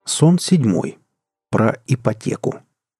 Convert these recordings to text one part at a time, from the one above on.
Сон 7. Про ипотеку.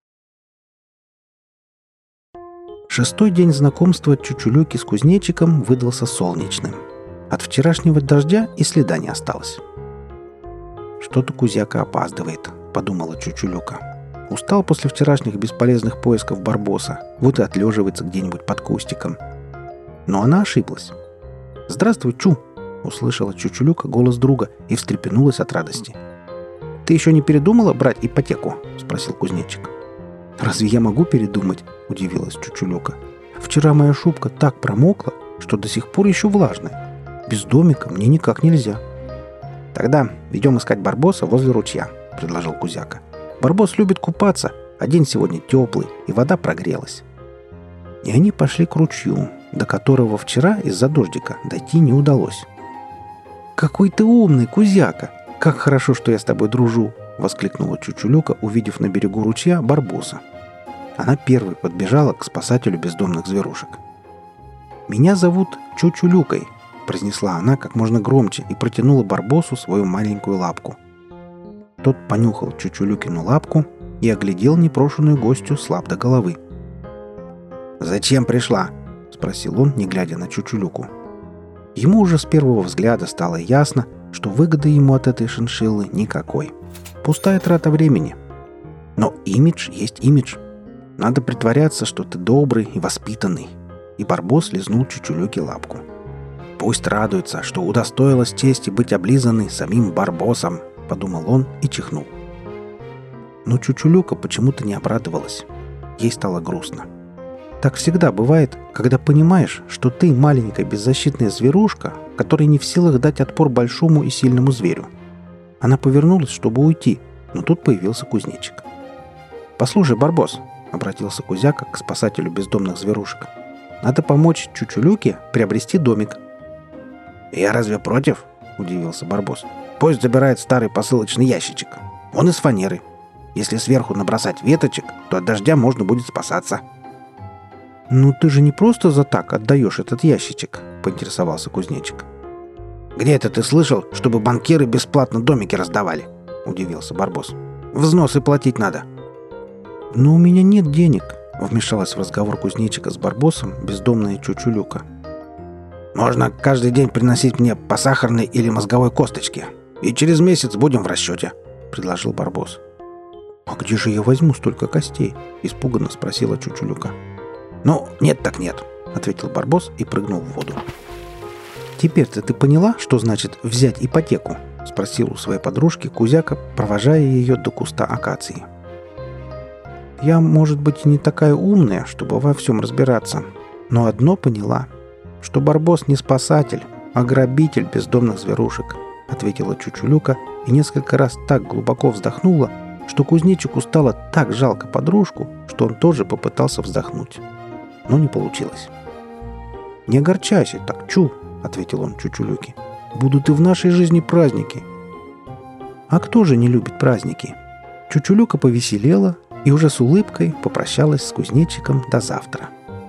Шестой день знакомства Чучулюки с кузнечиком выдался солнечным. От вчерашнего дождя и следа не осталось. «Что-то Кузяка опаздывает», — подумала Чучулюка. «Устал после вчерашних бесполезных поисков Барбоса, вот и отлеживается где-нибудь под кустиком». Но она ошиблась. «Здравствуй, Чу!» — услышала Чучулюка голос друга и встрепенулась от радости. «Ты еще не передумала брать ипотеку?» — спросил кузнечик. «Разве я могу передумать?» — удивилась Чучулюка. «Вчера моя шубка так промокла, что до сих пор еще влажная. Без домика мне никак нельзя». «Тогда идем искать Барбоса возле ручья», — предложил Кузяка. «Барбос любит купаться, а день сегодня теплый, и вода прогрелась». И они пошли к ручью, до которого вчера из-за дождика дойти не удалось. «Какой ты умный, Кузяка! Как хорошо, что я с тобой дружу!» — воскликнула Чучулюка, увидев на берегу ручья Барбоса. Она первой подбежала к спасателю бездомных зверушек. «Меня зовут Чучулюкой», — произнесла она как можно громче и протянула Барбосу свою маленькую лапку. Тот понюхал Чучулюкину лапку и оглядел непрошенную гостью с лап до головы. «Зачем пришла?» — спросил он, не глядя на Чучулюку. Ему уже с первого взгляда стало ясно, что выгоды ему от этой шиншиллы никакой. Пустая трата времени. Но имидж есть имидж. Надо притворяться, что ты добрый и воспитанный. И Барбос лизнул Чучулюке лапку. «Пусть радуется, что удостоилась чести быть облизанной самим Барбосом», — подумал он и чихнул. Но Чучулюка почему-то не обрадовалась. Ей стало грустно. Так всегда бывает, когда понимаешь, что ты маленькая беззащитная зверушка, которая не в силах дать отпор большому и сильному зверю. Она повернулась, чтобы уйти, но тут появился кузнечик. «Послушай, Барбос», — обратился Кузяка к спасателю бездомных зверушек, «надо помочь Чучулюке приобрести домик». «Я разве против?» — удивился Барбос. «Пусть забирает старый посылочный ящичек. Он из фанеры. Если сверху набросать веточек, то от дождя можно будет спасаться». «Ну ты же не просто за так отдаешь этот ящичек», — поинтересовался кузнечик. «Где это ты слышал, чтобы банкиры бесплатно домики раздавали?» — удивился Барбос. «Взносы платить надо». «Но у меня нет денег», — вмешалась в разговор кузнечика с Барбосом бездомная Чучулюка. «Можно каждый день приносить мне по сахарной или мозговой косточке, и через месяц будем в расчете», — предложил Барбос. «А где же я возьму столько костей?» — испуганно спросила Чучулюка. «Ну, нет так нет», — ответил Барбос и прыгнул в воду. «Теперь-то ты поняла, что значит взять ипотеку?» — спросил у своей подружки Кузяка, провожая ее до куста акации. «Я, может быть, не такая умная, чтобы во всем разбираться, но одно поняла, что Барбос не спасатель, а грабитель бездомных зверушек», — ответила Чучулюка и несколько раз так глубоко вздохнула, что кузнечику стало так жалко подружку, что он тоже попытался вздохнуть. Но не получилось. «Не огорчайся так, Чу», — ответил он Чучулюке. «Будут и в нашей жизни праздники». А кто же не любит праздники? Чучулюка повеселела и уже с улыбкой попрощалась с кузнечиком до завтра.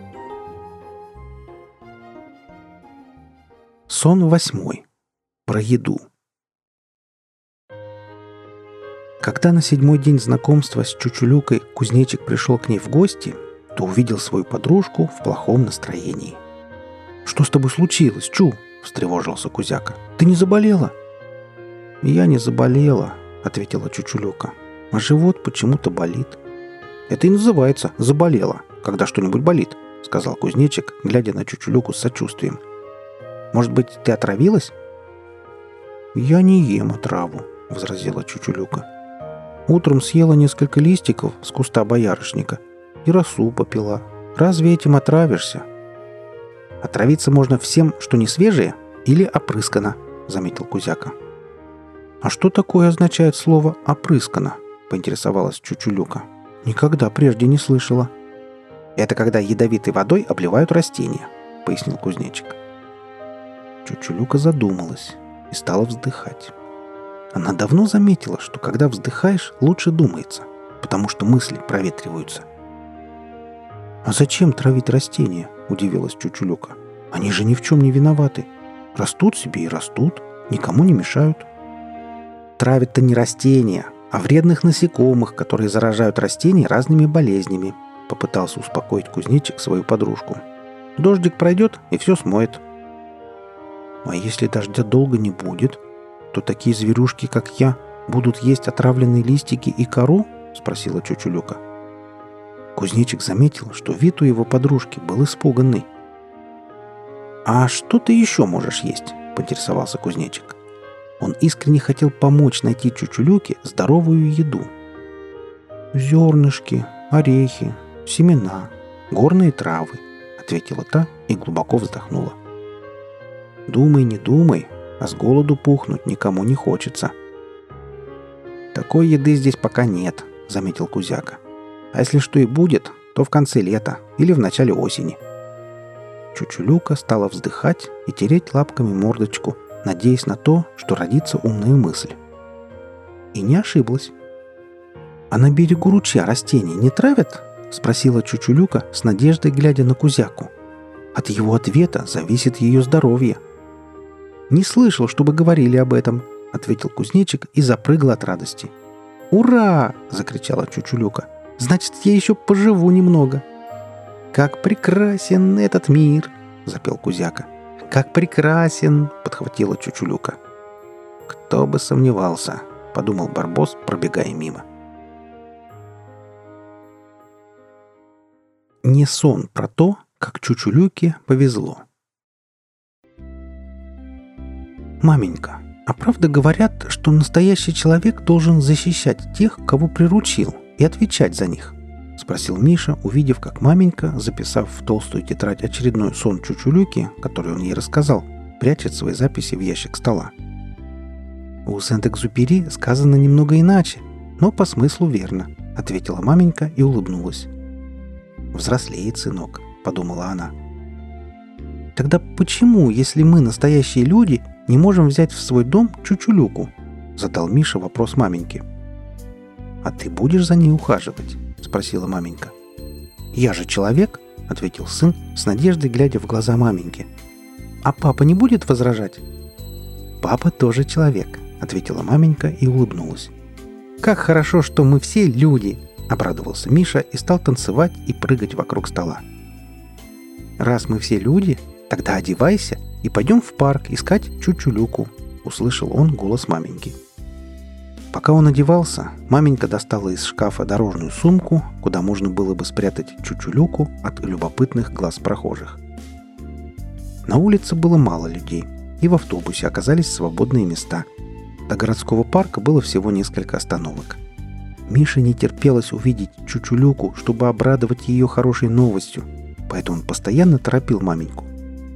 Сон 8. Про еду. Когда на 7-й день знакомства с Чучулюкой кузнечик пришел к ней в гости, то увидел свою подружку в плохом настроении. «Что с тобой случилось, Чу?» — встревожился Кузяка. «Ты не заболела?» «Я не заболела», — ответила Чучулюка. «А живот почему-то болит». «Это и называется «заболела», когда что-нибудь болит», — сказал кузнечик, глядя на Чучулюку с сочувствием. «Может быть, ты отравилась?» «Я не ем отраву», — возразила Чучулюка. «Утром съела несколько листиков с куста боярышника и росу попила. Разве этим отравишься?» «Отравиться можно всем, что не свежее или опрыскано», — заметил Кузяка. «А что такое означает слово «опрыскано»?» — поинтересовалась Чучулюка. «Никогда прежде не слышала». «Это когда ядовитой водой обливают растения», — пояснил кузнечик. Чучулюка задумалась и стала вздыхать. Она давно заметила, что когда вздыхаешь, лучше думается, потому что мысли проветриваются. «А зачем травить растения?» — удивилась Чучулюка. «Они же ни в чем не виноваты. Растут себе и растут, никому не мешают». «Травят-то не растения, о вредных насекомых, которые заражают растения разными болезнями», — попытался успокоить кузнечик свою подружку. «Дождик пройдет, и все смоет». «А если дождя долго не будет, то такие зверюшки, как я, будут есть отравленные листики и кору?» — спросила Чучулюка. Кузнечик заметил, что вид у его подружки был испуганный. «А что ты еще можешь есть?» — поинтересовался кузнечик. Он искренне хотел помочь найти Чучулюке здоровую еду. «Зернышки, орехи, семена, горные травы», — ответила та и глубоко вздохнула. «Думай, не думай, а с голоду пухнуть никому не хочется». «Такой еды здесь пока нет», — заметил Кузяка. «А если что и будет, то в конце лета или в начале осени». Чучулюка стала вздыхать и тереть лапками мордочку, надеясь на то, что родится умная мысль. И не ошиблась. «А на берегу ручья растения не травят?» — спросила Чучулюка с надеждой, глядя на Кузяку. От его ответа зависит ее здоровье. «Не слышал, чтобы говорили об этом», — ответил кузнечик и запрыгал от радости. «Ура!» — закричала Чучулюка. «Значит, я еще поживу немного». «Как прекрасен этот мир!» — запел Кузяка. «Как прекрасен!» — подхватила Чучулюка. «Кто бы сомневался!» — подумал Барбос, пробегая мимо. Не сон про то, как Чучулюке повезло. «Маменька, а правда говорят, что настоящий человек должен защищать тех, кого приручил, и отвечать за них?» — спросил Миша, увидев, как маменька, записав в толстую тетрадь очередной сон Чучулюки, который он ей рассказал, прячет свои записи в ящик стола. «У Сент-Экзюпери сказано немного иначе, но по смыслу верно», — ответила маменька и улыбнулась. «Взрослеет сынок», — подумала она. «Тогда почему, если мы настоящие люди, не можем взять в свой дом Чучулюку?» — задал Миша вопрос маменьке. «А ты будешь за ней ухаживать?» — спросила маменька. «Я же человек», — ответил сын, с надеждой глядя в глаза маменьки. «А папа не будет возражать?» «Папа тоже человек», — ответила маменька и улыбнулась. «Как хорошо, что мы все люди!» — обрадовался Миша и стал танцевать и прыгать вокруг стола. «Раз мы все люди, тогда одевайся и пойдем в парк искать Чучулюку», — услышал он голос маменьки. Пока он одевался, маменька достала из шкафа дорожную сумку, куда можно было бы спрятать Чучулюку от любопытных глаз прохожих. На улице было мало людей, и в автобусе оказались свободные места. До городского парка было всего несколько остановок. Мише не терпелось увидеть Чучулюку, чтобы обрадовать ее хорошей новостью, поэтому он постоянно торопил маменьку.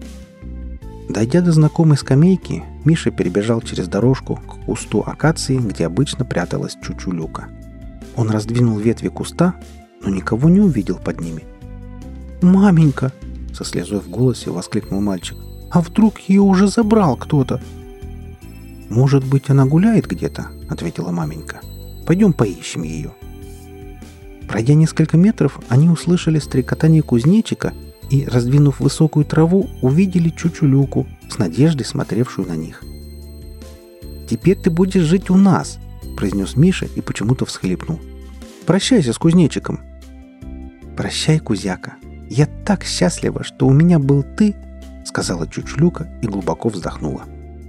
Дойдя до знакомой скамейки, Миша перебежал через дорожку к кусту акации, где обычно пряталась Чучулюка. Он раздвинул ветви куста, но никого не увидел под ними. «Маменька!» — со слезой в голосе воскликнул мальчик. «А вдруг ее уже забрал кто-то?» «Может быть, она гуляет где-то?» — ответила маменька. «Пойдем поищем ее». Пройдя несколько метров, они услышали стрекотание кузнечика и, раздвинув высокую траву, увидели Чучулюку, с надеждой смотревшую на них. «Теперь ты будешь жить у нас», — произнес Миша и почему-то всхлипнул. «Прощайся с кузнечиком». «Прощай, Кузяка. Я так счастлива, что у меня был ты», — сказала Чучулюка и глубоко вздохнула.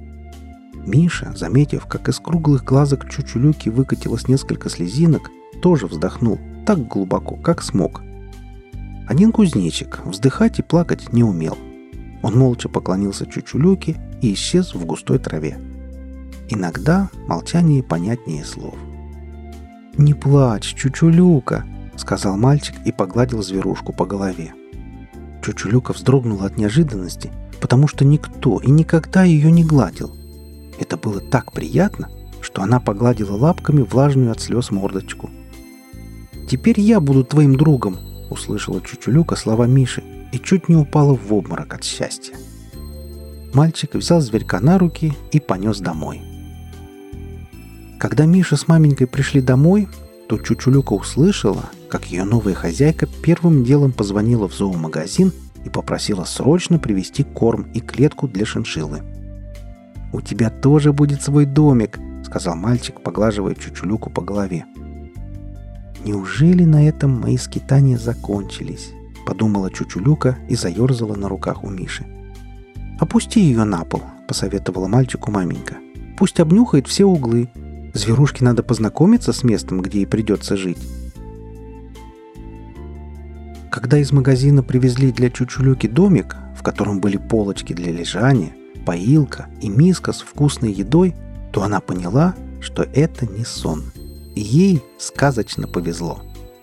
Миша, заметив, как из круглых глазок Чучулюки выкатилось несколько слезинок, тоже вздохнул так глубоко, как смог. Один кузнечик вздыхать и плакать не умел. Он молча поклонился Чучулюке и исчез в густой траве. Иногда молчание понятнее слов. «Не плачь, Чучулюка!» — сказал мальчик и погладил зверушку по голове. Чучулюка вздрогнула от неожиданности, потому что никто и никогда ее не гладил. Это было так приятно, что она погладила лапками влажную от слез мордочку. «Теперь я буду твоим другом!» — услышала Чучулюка слова Миши и чуть не упала в обморок от счастья. Мальчик взял зверька на руки и понес домой. Когда Миша с маменькой пришли домой, то Чучулюка услышала, как ее новая хозяйка первым делом позвонила в зоомагазин и попросила срочно привезти корм и клетку для шиншиллы. «У тебя тоже будет свой домик», — сказал мальчик, поглаживая Чучулюку по голове. «Неужели на этом мои скитания закончились?» — подумала Чучулюка и заерзала на руках у Миши. «Опусти ее на пол», — посоветовала мальчику маменька. «Пусть обнюхает все углы. Зверушке надо познакомиться с местом, где ей придется жить». Когда из магазина привезли для Чучулюки домик, в котором были полочки для лежания, поилка и миска с вкусной едой, то она поняла, что это не сон. И ей сказочно повезло.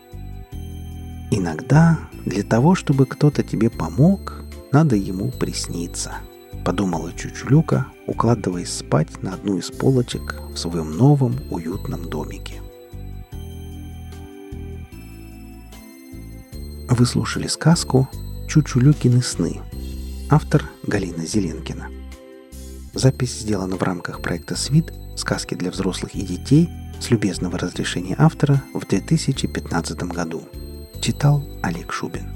Иногда для того, чтобы кто-то тебе помог, надо ему присниться, подумала Чучулюка, укладываясь спать на одну из полочек в своем новом уютном домике. Вы слушали сказку «Чучулюкины сны». Автор Галина Зеленкина. Запись сделана в рамках проекта «СВИД. Сказки для взрослых и детей» с любезного разрешения автора в 2015 году. Читал Олег Шубин.